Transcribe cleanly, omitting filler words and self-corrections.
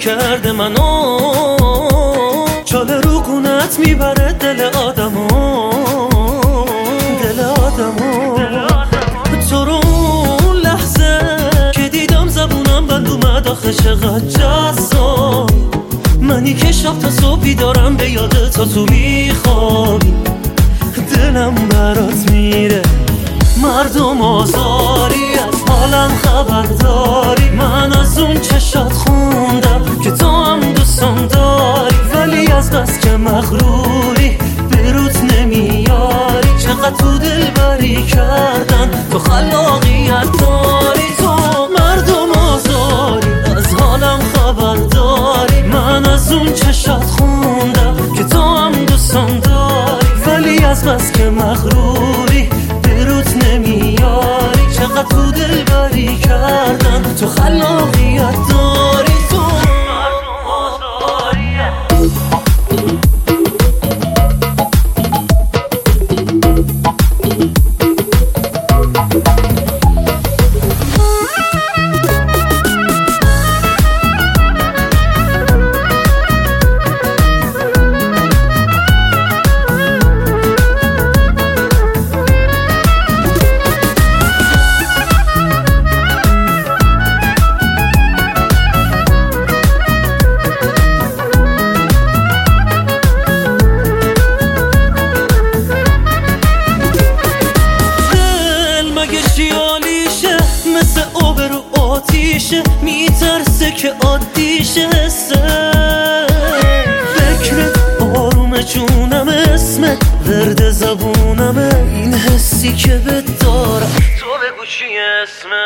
کرده منو، چاله رو گونت میبره دل آدمو، دل آدمو. تو رو اون لحظه که دیدم زبونم بند اومد آخه چقدر جذاب، منی که شب تا صبح بیدارم به یاد تو میخوابی، دلم برات میره مردم آزاری، از حالم خبرداری، من از اون چشات خوندم که تو هم دوستم داری، ولی از بس که مغروری به روت نمیاری، چقدر تو دل بری کردن تو خلاقیت داری، تو مردم آزاری، از حالم خبرداری، من از اون چشات خوندم که تو هم دوستم داری، ولی از بس که مغروری به روت نمیاری، چقدر تو دل بری کردن تو خلاقیت داری، تو مردم آزاریه. مثل آبرو آتیشه میترسه که عادیشه، فکرت آروم جونم، اسمت ورد زبونمه، این حسی که بهت دارم تو بگو چیه اسمت.